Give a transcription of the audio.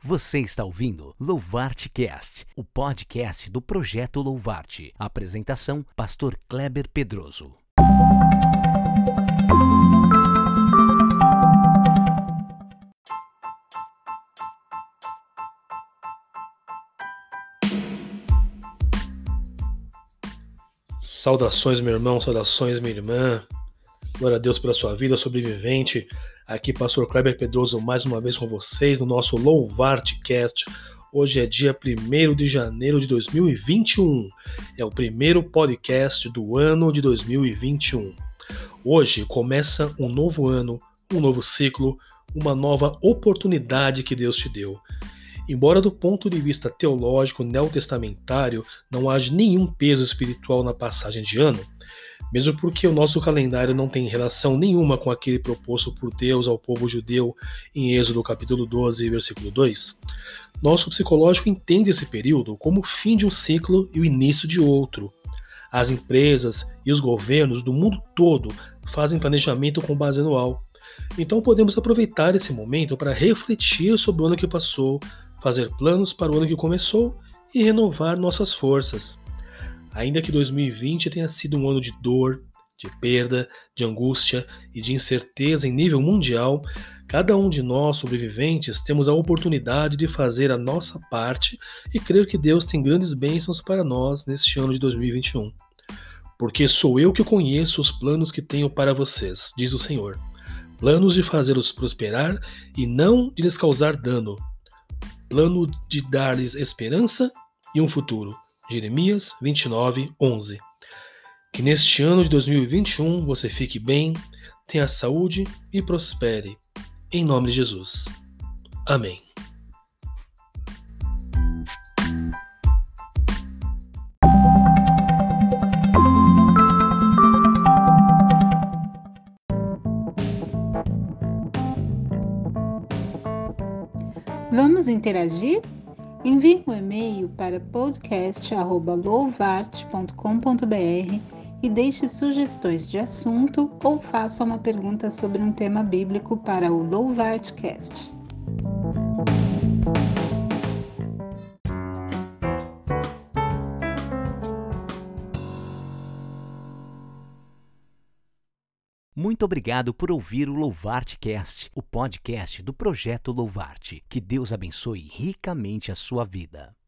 Você está ouvindo Louvarte Cast, o podcast do Projeto Louvarte. Apresentação, Pastor Kleber Pedroso. Saudações, meu irmão, saudações, minha irmã. Glória a Deus pela sua vida, sobrevivente. Aqui, Pastor Kleber Pedroso, mais uma vez com vocês no nosso Louvarte Cast. Hoje é dia 1º de janeiro de 2021. É o primeiro podcast do ano de 2021. Hoje começa um novo ano, um novo ciclo, uma nova oportunidade que Deus te deu. Embora do ponto de vista teológico neotestamentário não haja nenhum peso espiritual na passagem de ano, mesmo porque o nosso calendário não tem relação nenhuma com aquele proposto por Deus ao povo judeu em Êxodo capítulo 12, versículo 2, nosso psicológico entende esse período como o fim de um ciclo e o início de outro. As empresas e os governos do mundo todo fazem planejamento com base anual. Então podemos aproveitar esse momento para refletir sobre o ano que passou, fazer planos para o ano que começou e renovar nossas forças. Ainda que 2020 tenha sido um ano de dor, de perda, de angústia e de incerteza em nível mundial, cada um de nós sobreviventes temos a oportunidade de fazer a nossa parte e crer que Deus tem grandes bênçãos para nós neste ano de 2021. Porque sou eu que conheço os planos que tenho para vocês, diz o Senhor. Planos de fazê-los prosperar e não de lhes causar dano. Plano de dar-lhes esperança e um futuro. Jeremias 29, 11. Que neste ano de 2021 você fique bem, tenha saúde e prospere. Em nome de Jesus. Amém. Vamos interagir? Envie um e-mail para podcast@louvarte.com.br e deixe sugestões de assunto ou faça uma pergunta sobre um tema bíblico para o Louvarte Cast. Muito obrigado por ouvir o Louvarte Cast, o podcast do Projeto Louvarte. Que Deus abençoe ricamente a sua vida.